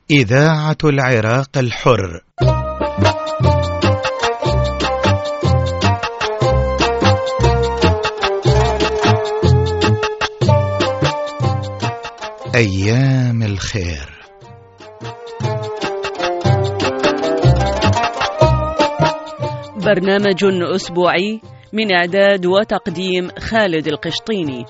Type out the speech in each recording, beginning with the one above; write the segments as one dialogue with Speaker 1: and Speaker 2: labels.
Speaker 1: إذاعة العراق الحر. أيام الخير.
Speaker 2: برنامج أسبوعي من إعداد وتقديم خالد القشطيني.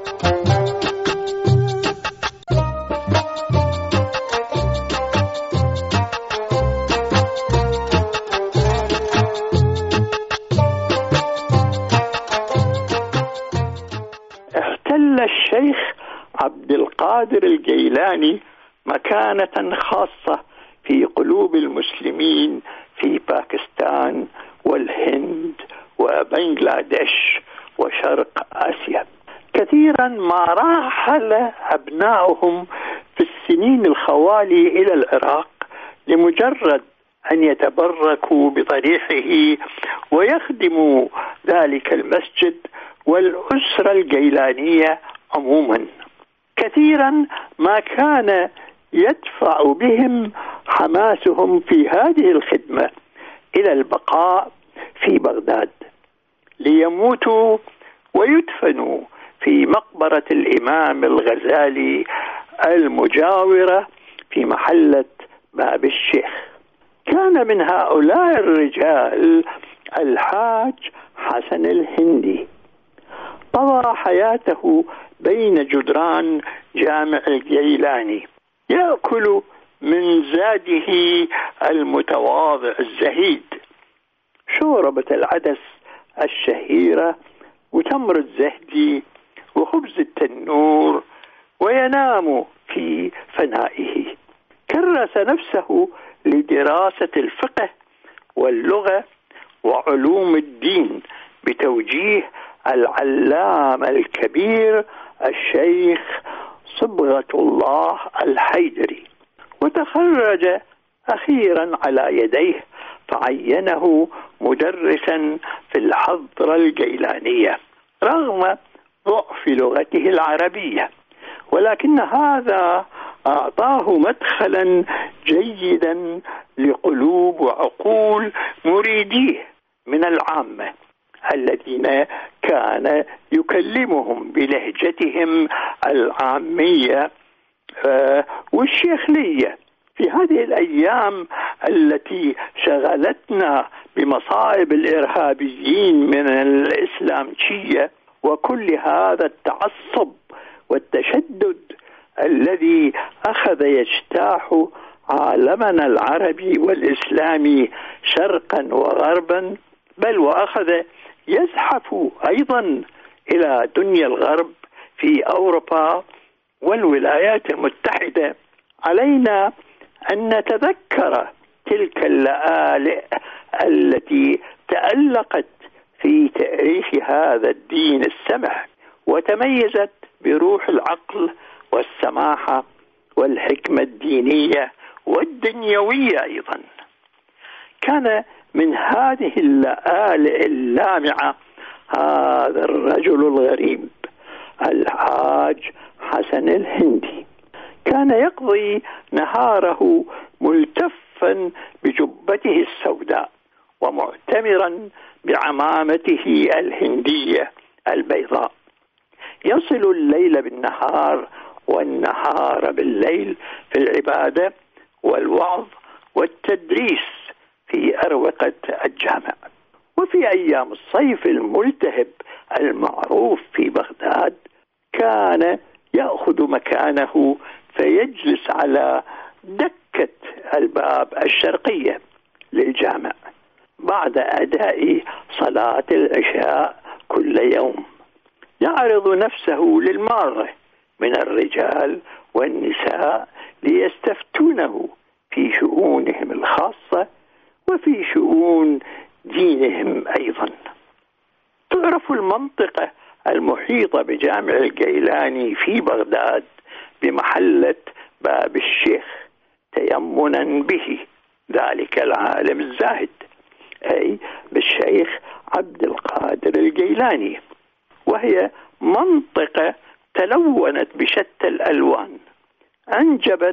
Speaker 3: احتل الشيخ عبد القادر الجيلاني مكانة خاصة في قلوب المسلمين في باكستان والهند وبنغلاديش وشرق آسيا. كثيرا ما رحل أبنائهم في السنين الخوالي إلى العراق لمجرد أن يتبركوا بضريحه ويخدموا ذلك المسجد والأسرة الجيلانية عموما. كثيرا ما كان يدفع بهم حماسهم في هذه الخدمة إلى البقاء في بغداد ليموتوا ويدفنوا في مقبرة الإمام الغزالي المجاورة في محلة باب الشيخ. كان من هؤلاء الرجال الحاج حسن الهندي، قضى حياته بين جدران جامع الجيلاني يأكل من زاده المتواضع الزهيد شوربة العدس الشهيرة وتمر الزهدي وخبز التنور، وينام في فنائه. كرس نفسه لدراسة الفقه واللغة وعلوم الدين بتوجيه العلامة الكبير الشيخ صبغة الله الحيدري، وتخرج أخيرا على يديه فعينه مدرسا في الحضرة الجيلانية رغم ضعف لغته العربية، ولكن هذا أعطاه مدخلا جيدا لقلوب وعقول مريديه من العامة الذين كان يكلمهم بلهجتهم العامية والشيخلية. في هذه الأيام التي شغلتنا بمصائب الإرهابيين من الإسلامية وكل هذا التعصب والتشدد الذي أخذ يجتاح عالمنا العربي والإسلامي شرقا وغربا، بل وأخذ يزحف أيضا إلى دنيا الغرب في أوروبا والولايات المتحدة، علينا أن نتذكر تلك اللآلئ التي تألقت في تاريخ هذا الدين السمح وتميزت بروح العقل والسماحة والحكمة الدينية والدنيوية أيضا. كان من هذه اللآلئ اللامعة هذا الرجل الغريب الحاج حسن الهندي. كان يقضي نهاره ملتفا بجبته السوداء ومعتمرا بعمامته الهندية البيضاء، يصل الليل بالنهار والنهار بالليل في العبادة والوعظ والتدريس في أروقة الجامع. وفي أيام الصيف الملتهب المعروف في بغداد كان يأخذ مكانه فيجلس على دكة الباب الشرقية للجامع بعد أداء صلاة العشاء كل يوم. يعرض نفسه للمارة من الرجال والنساء ليستفتونه في شؤونهم الخاصة وفي شؤون دينهم أيضا. تعرف المنطقة المحيطة بجامع الجيلاني في بغداد بمحلة باب الشيخ تيمنا به ذلك العالم الزاهد، أي بالشيخ عبد القادر الجيلاني، وهي منطقة تلونت بشتى الألوان، أنجبت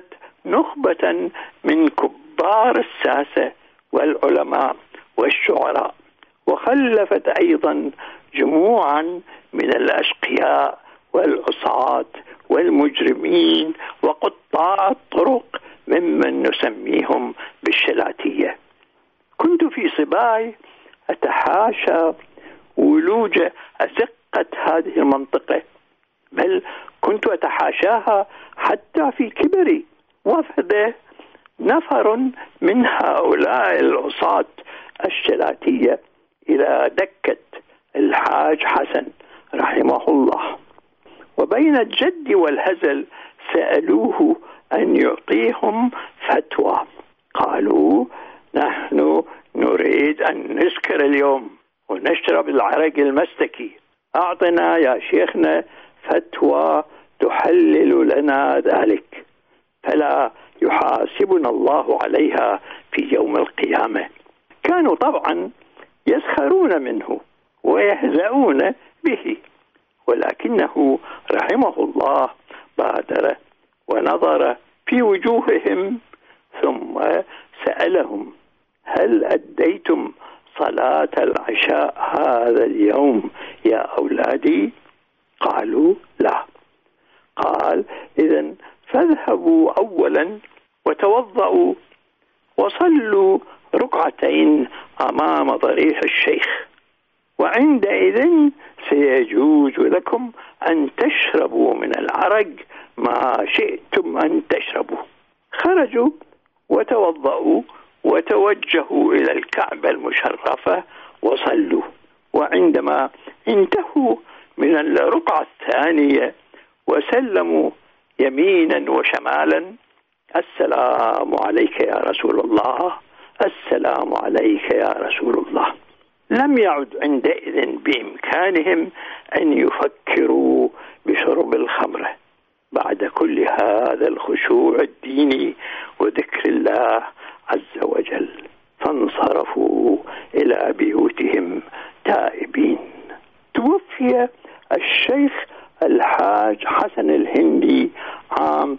Speaker 3: نخبة من كبار الساسة والعلماء والشعراء، وخلفت أيضا جموعا من الأشقياء والعصاة والمجرمين وقطاع الطرق ممن نسميهم بالشلاتية. كنت في صباي أتحاشى ولوج أزقة هذه المنطقة، بل كنت أتحاشاها حتى في كبري. وفد نفر من هؤلاء العصاة الشلاتية إلى دكة الحاج حسن رحمه الله، وبين الجد والهزل سألوه أن يعطيهم فتوى. قالوا: نحن نريد أن نسكر اليوم ونشرب العرق المستكي، أعطنا يا شيخنا فتوى تحلل لنا ذلك، فلا يحاسبنا الله عليها في يوم القيامة. كانوا طبعا يسخرون منه ويهزؤون به، ولكنه رحمه الله بادر ونظر في وجوههم ثم سألهم: هل أديتم صلاة العشاء هذا اليوم يا أولادي؟ قالوا: لا. قال: إذن فاذهبوا أولا وتوضأوا وصلوا ركعتين أمام ضريح الشيخ، وعندئذ سيجوز لكم أن تشربوا من العرق ما شئتم أن تشربوا. خرجوا وتوضأوا وتوجهوا إلى الكعبة المشرفة وصلوا، وعندما انتهوا من الركعة الثانية وسلموا يمينا وشمالا: السلام عليك يا رسول الله، السلام عليك يا رسول الله. لم يعد عندئذ بإمكانهم أن يفكروا بشرب الخمر بعد كل هذا الخشوع الديني وذكر الله عز وجل، فانصرفوا إلى بيوتهم تائبين. توفي الشيخ الحاج حسن الهندي عام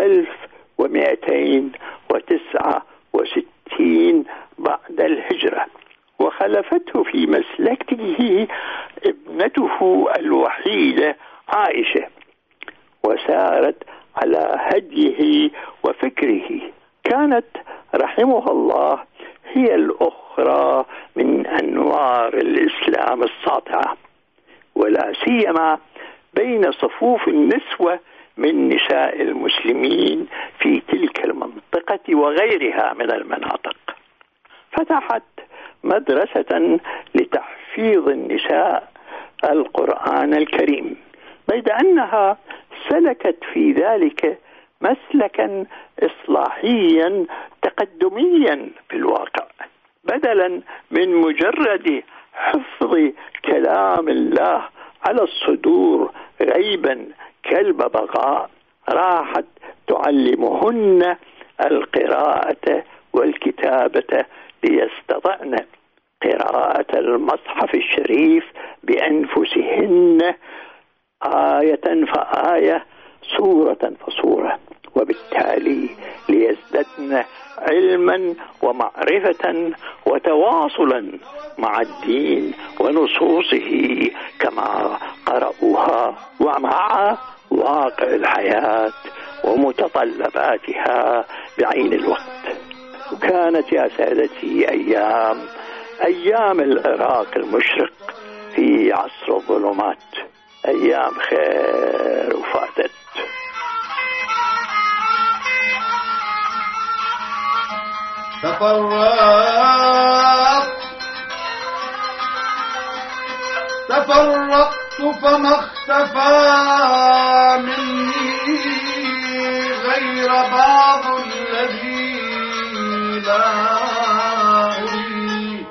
Speaker 3: 1269 بعد الهجرة، وخلفته في مسلكه ابنته الوحيدة عائشة، وسارت على هديه وفكره. كانت رحمها الله هي الأخرى من أنوار الإسلام الساطعة، ولا سيما بين صفوف النسوة من نساء المسلمين في تلك المنطقة وغيرها من المناطق. فتحت مدرسة لتحفيظ النساء القرآن الكريم، بيد أنها سلكت في ذلك مسلكا إصلاحيا تقدميا في الواقع، بدلا من مجرد حفظ كلام الله على الصدور غيبا كالببغاء. راحت تعلمهن القراءة والكتابة ليستطعن قراءة المصحف الشريف بأنفسهن آية فآية، سورة فسورة، وبالتالي ليزددن علما ومعرفة وتواصلا مع الدين ونصوصه كما قرأوها ومع واقع الحياة ومتطلباتها بعين الوقت. وكانت يا سادتي أيام العراق المشرق في عصر الظلمات، أيام خير وفاتت.
Speaker 4: تفرقت فما اختفى مني غير بعض الذي لا أريد،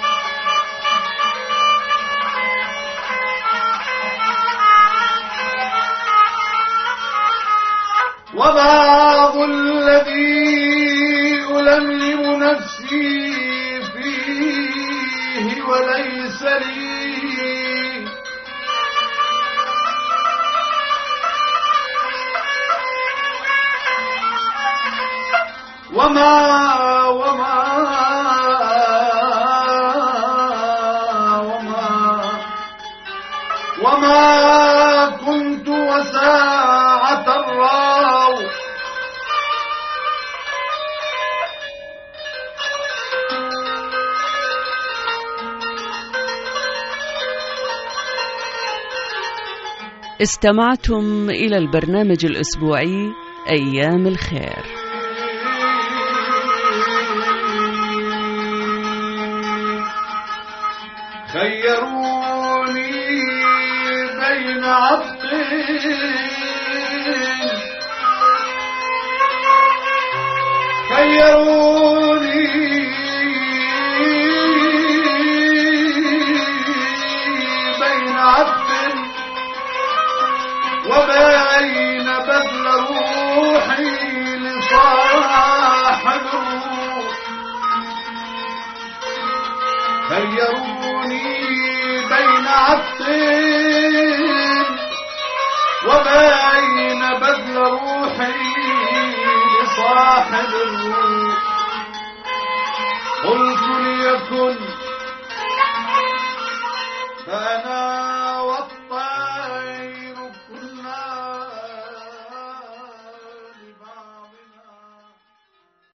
Speaker 4: وبعض الذي ألملم نفسي فيه وليس لي، وما كنت وساعة الراو
Speaker 2: استمعتم إلى البرنامج الأسبوعي أيام الخير.
Speaker 4: خيروني بين عطين وبين بذل روحي لصاحب الروح. خيروني بين عطين وبين بذل روحي لصاحب الروح. قلت ليكن